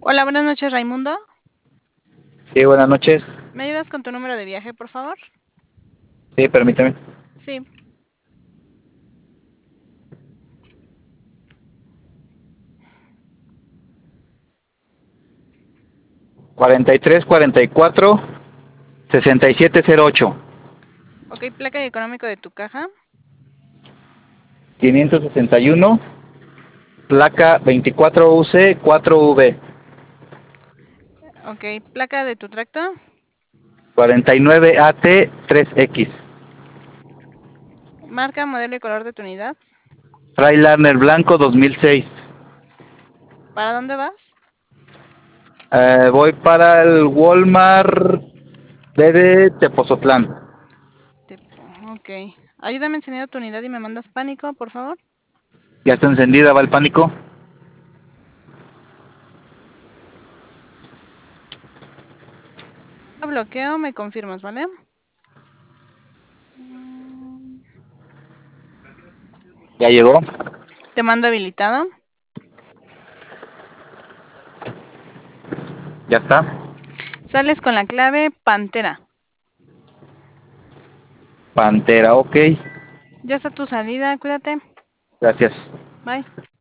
Hola, buenas noches, Raimundo. Sí, buenas noches. ¿Me ayudas con tu número de viaje, por favor? Sí, permíteme. Sí. 43 44 67 08. Ok, placa y económico de tu caja. 561, placa 24 UC 4V. Ok, placa de tu tracto. 49 AT 3X. Marca, modelo y color de tu unidad. Freightliner blanco 2006. ¿Para dónde vas? Voy para el Walmart de Tepozotlán. Ok. Ayúdame a encender tu unidad y me mandas pánico, por favor. Ya está encendida, va el pánico. Bloqueo, me confirmas, ¿vale? Mm, Ya llegó. Te mando habilitado. Ya está. Sales con la clave Pantera. Pantera, ok. Ya está tu salida, cuídate. Gracias. Bye.